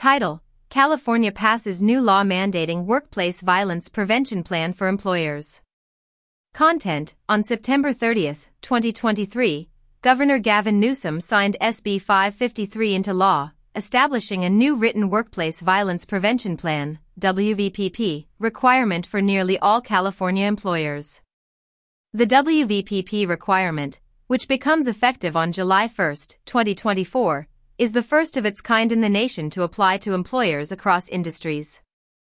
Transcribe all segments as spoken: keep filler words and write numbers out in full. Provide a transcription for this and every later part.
Title: California passes new law mandating workplace violence prevention plan for employers. Content: On September thirtieth, twenty twenty-three, Governor Gavin Newsom signed S B five fifty-three into law, establishing a new written workplace violence prevention plan, W V P P, requirement for nearly all California employers. The W V P P requirement, which becomes effective on July first, twenty twenty-four, is the first of its kind in the nation to apply to employers across industries.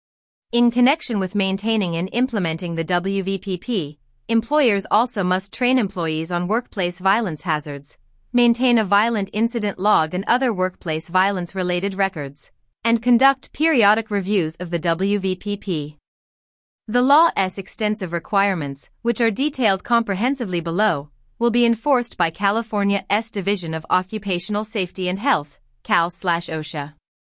In connection with maintaining and implementing the W V P P, employers also must train employees on workplace violence hazards, maintain a violent incident log and other workplace violence-related records, and conduct periodic reviews of the W V P P. The law's extensive requirements, which are detailed comprehensively below, will be enforced by California's Division of Occupational Safety and Health, Cal/OSHA.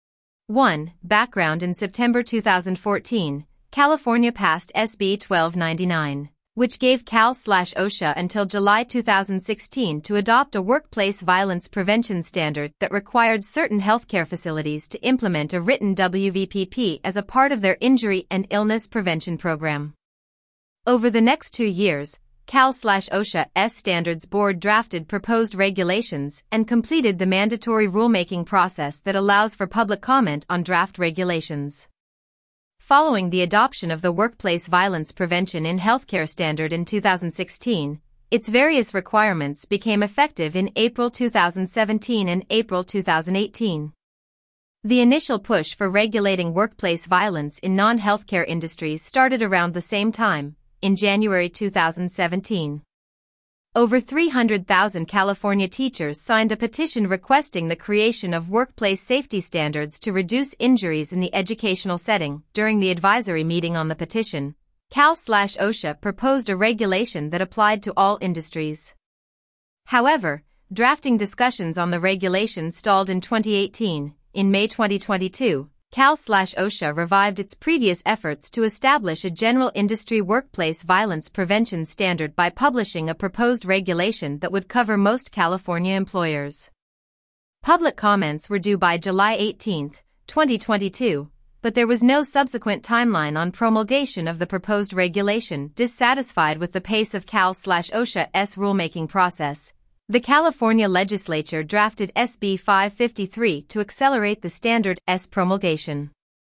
one. Background: In September two thousand fourteen, California passed S B twelve ninety-nine, which gave Cal/OSHA until July two thousand sixteen to adopt a workplace violence prevention standard that required certain healthcare facilities to implement a written W V P P as a part of their injury and illness prevention program. Over the next two years, Cal/OSHA's Standards Board drafted proposed regulations and completed the mandatory rulemaking process that allows for public comment on draft regulations. Following the adoption of the Workplace Violence Prevention in Healthcare Standard in two thousand sixteen, its various requirements became effective in April two thousand seventeen and April two thousand eighteen. The initial push for regulating workplace violence in non-healthcare industries started around the same time, in January two thousand seventeen. Over three hundred thousand California teachers signed a petition requesting the creation of workplace safety standards to reduce injuries in the educational setting. During the advisory meeting on the petition, Cal/OSHA proposed a regulation that applied to all industries. However, drafting discussions on the regulation stalled in twenty eighteen. In May twenty twenty-two, Cal/OSHA revived its previous efforts to establish a general industry workplace violence prevention standard by publishing a proposed regulation that would cover most California employers. Public comments were due by July eighteenth, twenty twenty-two, but there was no subsequent timeline on promulgation of the proposed regulation. Dissatisfied with the pace of Cal/OSHA's rulemaking process, the California legislature drafted S B five fifty-three to accelerate the standard's promulgation.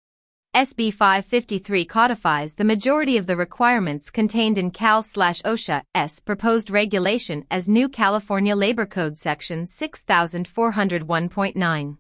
S B five fifty-three codifies the majority of the requirements contained in Cal/OSHA's proposed regulation as new California Labor Code Section six thousand four hundred one point nine.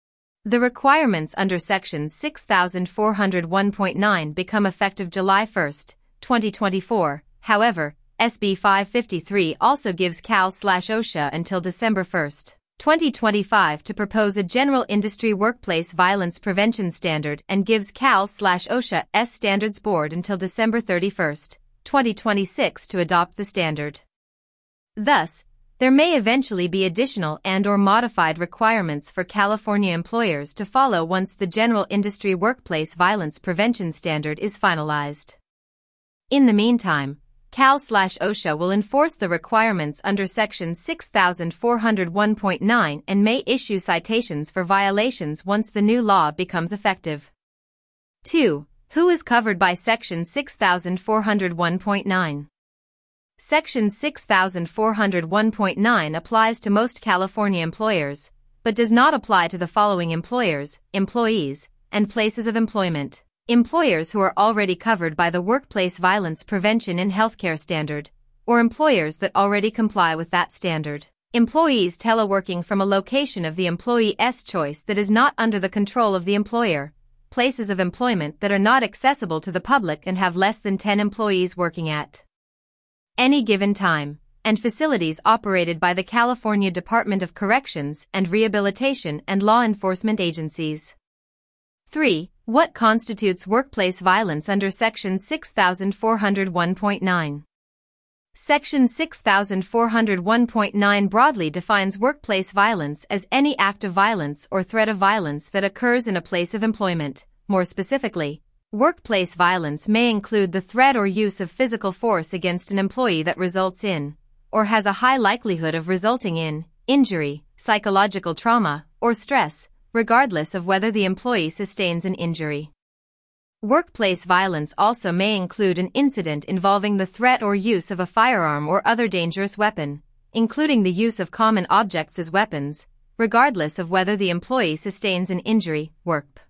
The requirements under Section six thousand four hundred one point nine become effective July first, twenty twenty-four. However, S B five fifty-three also gives Cal/OSHA until December first, twenty twenty-five to propose a general industry workplace violence prevention standard and gives Cal/OSHA's Standards Board until December thirty-first, twenty twenty-six to adopt the standard. Thus, there may eventually be additional and/or modified requirements for California employers to follow once the general industry workplace violence prevention standard is finalized. In the meantime, Cal/OSHA will enforce the requirements under Section six thousand four hundred one point nine and may issue citations for violations once the new law becomes effective. two. Who is covered by Section six thousand four hundred one point nine? Section six thousand four hundred one point nine applies to most California employers, but does not apply to the following employers, employees, and places of employment. Employers who are already covered by the Workplace Violence Prevention in Healthcare Standard, or employers that already comply with that standard. Employees teleworking from a location of the employee's choice that is not under the control of the employer. Places of employment that are not accessible to the public and have less than ten employees working at any given time, and facilities operated by the California Department of Corrections and Rehabilitation and law enforcement agencies. three. What constitutes workplace violence under Section six thousand four hundred one point nine? Section six thousand four hundred one point nine broadly defines workplace violence as any act of violence or threat of violence that occurs in a place of employment. More specifically, workplace violence may include the threat or use of physical force against an employee that results in, or has a high likelihood of resulting in, injury, psychological trauma, or stress, regardless of whether the employee sustains an injury. Workplace violence also may include an incident involving the threat or use of a firearm or other dangerous weapon, including the use of common objects as weapons, regardless of whether the employee sustains an injury. Work.